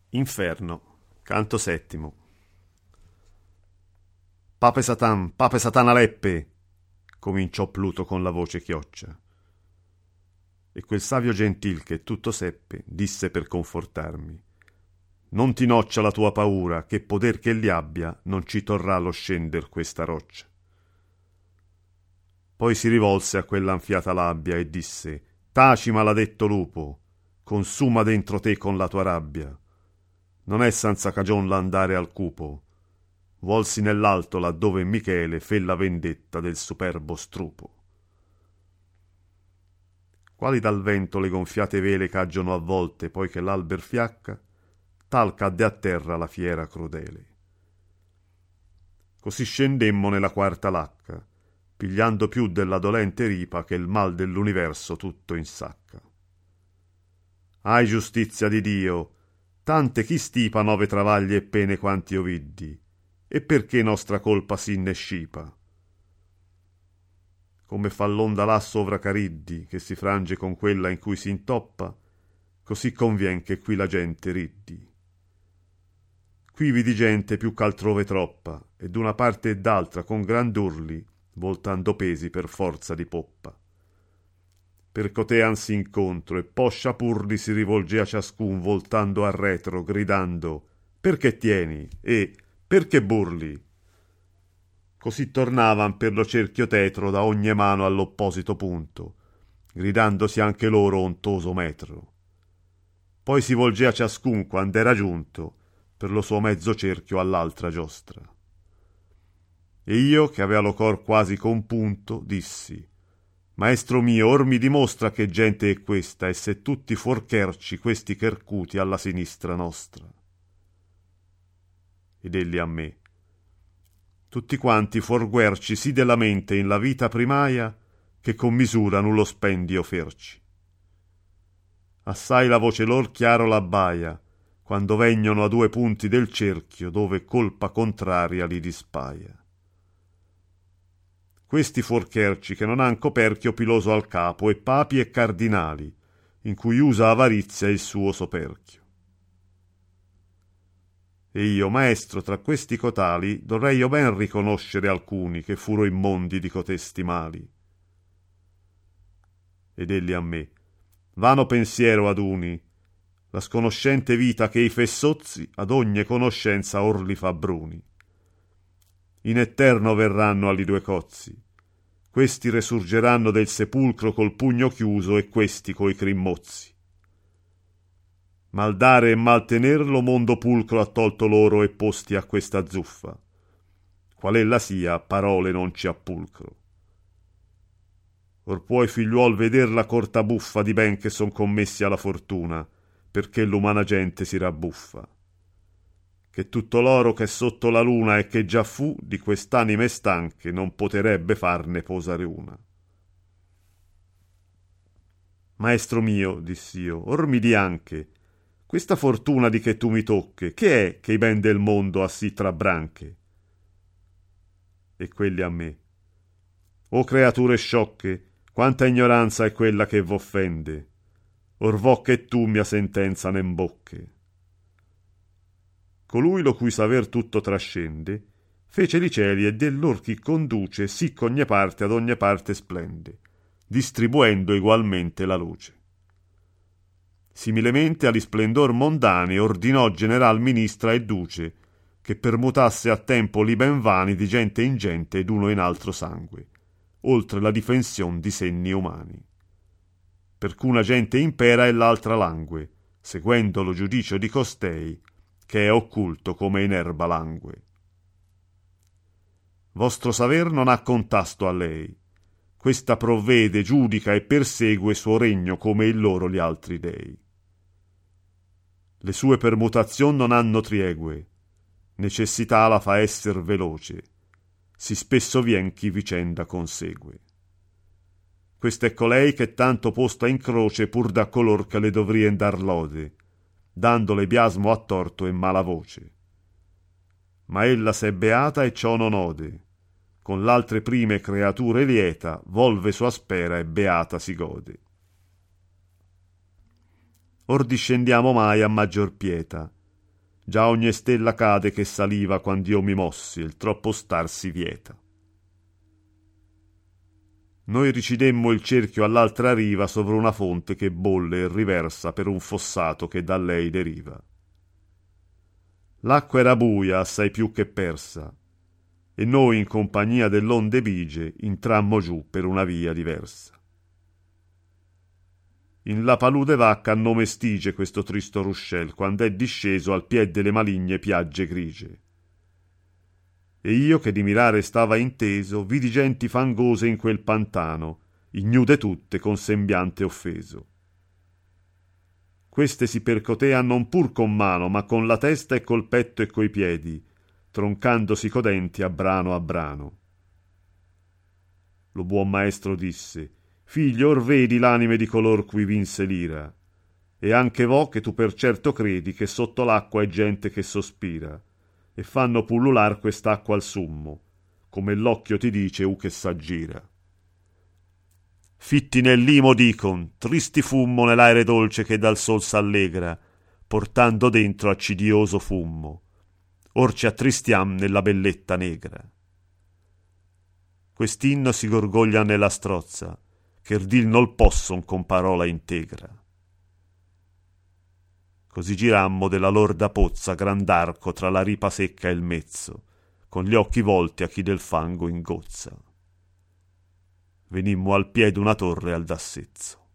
Inferno, canto settimo. Pape Satana Leppe, cominciò Pluto con la voce chioccia. E quel savio gentil che tutto seppe, disse per confortarmi: non ti noccia la tua paura, che poder che li abbia, non ci torrà lo scender questa roccia. Poi si rivolse a quell'anfiata labbia e disse: taci, maledetto lupo, consuma dentro te con la tua rabbia. Non è senza cagion l'andare al cupo, vuolsi nell'alto laddove Michele fe la vendetta del superbo strupo. Quali dal vento le gonfiate vele caggiono a volte, poi che l'alber fiacca, tal cadde a terra la fiera crudele. Così scendemmo nella quarta lacca, pigliando più della dolente ripa che il mal dell'universo tutto insacca. Ahi giustizia di Dio, tante chi stipa 9 travagli e pene quanti io viddi, e perché nostra colpa s'inne scipa? Come fa l'onda là sovra Cariddi, che si frange con quella in cui si intoppa, così convien che qui la gente riddi. Qui vidi gente più ch'altrove troppa, e d'una parte e d'altra con grand'urli, voltando pesi per forza di poppa. Percoteansi incontro, e poscia purli si rivolgea ciascun, voltando a retro, gridando: perché tieni? E perché burli? Così tornavan per lo cerchio tetro da ogni mano all'opposito punto, gridandosi anche loro ontoso metro. Poi si volgea ciascun quand'era giunto per lo suo mezzo cerchio all'altra giostra. E io, che avea lo cor quasi compunto, dissi: maestro mio, or mi dimostra che gente è questa, e se tutti fuorcherci questi chercuti alla sinistra nostra. Ed egli a me: tutti quanti fuorguerci sì della mente in la vita primaia, che con misura nullo spendio ferci. Assai la voce lor chiaro l'abbaia, quando vegnono a 2 punti del cerchio, dove colpa contraria li dispaia. Questi fuorcherci che non han coperchio piloso al capo, e papi e cardinali, in cui usa avarizia il suo soperchio. E io, maestro, tra questi cotali dovrei io ben riconoscere alcuni che furo immondi di cotesti mali. Ed egli a me: vano pensiero ad uni, la sconoscente vita che i fessozzi ad ogni conoscenza or li fa bruni. In eterno verranno alli 2 cozzi, questi resurgeranno del sepulcro col pugno chiuso e questi coi crimmozzi. Mal dare e mal tenerlo mondo pulcro ha tolto loro e posti a questa zuffa. Qual ella sia, parole non ci appulcro. Or puoi figliuol veder la corta buffa di ben che son commessi alla fortuna, perché l'umana gente si rabbuffa. Che tutto l'oro che è sotto la luna e che già fu di quest'anime stanche non poterebbe farne posare una. Maestro mio, diss'io, or mi di anche, questa fortuna di che tu mi tocche, che è che i ben del mondo ha sì tra branche? E quelli a me: o creature sciocche, quanta ignoranza è quella che v'offende, or vo che tu mia sentenza ne imbocche. Colui lo cui saver tutto trascende, fece li cieli e dell'or chi conduce, sì ch'ogni parte ad ogni parte splende, distribuendo egualmente la luce. Similemente agli splendor mondani ordinò general ministra e duce, che permutasse a tempo li ben vani di gente in gente ed uno in altro sangue, oltre la difension di senni umani. Perch'una gente impera e l'altra langue, seguendo lo giudicio di costei, che è occulto come in erba langue. Vostro saver non ha contasto a lei, questa provvede, giudica e persegue suo regno come il loro gli altri dei. Le sue permutazion non hanno triegue, necessità la fa esser veloce, si spesso vien chi vicenda consegue. Questa è colei che tanto posta in croce pur da color che le dovrien dar lode, dandole biasmo a torto e mala voce. Ma ella s'è beata e ciò non ode, con l'altre prime creature lieta, volve sua spera e beata si gode. Or discendiamo mai a maggior pietà, Già ogni stella cade che saliva quand'io mi mossi, il troppo star si vieta. Noi ricidemmo il cerchio all'altra riva sovra una fonte che bolle e riversa per un fossato che da lei deriva. L'acqua era buia, assai più che persa, e noi in compagnia dell'onde bigie intrammo giù per una via diversa. In la palude vacca a nome stige questo tristo ruscel, quando è disceso al pied delle maligne piagge grigie. E io che di mirare stava inteso, vidi genti fangose in quel pantano, ignude tutte con sembiante offeso. Queste si percotean non pur con mano, ma con la testa e col petto e coi piedi, troncandosi codenti a brano. Lo buon maestro disse: figlio, or vedi l'anime di color cui vinse l'ira, e anche vo che tu per certo credi che sotto l'acqua è gente che sospira, e fanno pullular quest'acqua al summo, come l'occhio ti dice u che s'aggira. Fitti nel limo dicon, tristi fummo nell'aere dolce che dal sol s'allegra, portando dentro accidioso fummo. Or ci attristiam nella belletta negra. Quest'inno si gorgoglia nella strozza, che dir nol posson con parola integra. Così girammo della lorda pozza grand'arco tra la ripa secca e il mezzo, con gli occhi volti a chi del fango ingozza. Venimmo al piede una torre al dassezzo.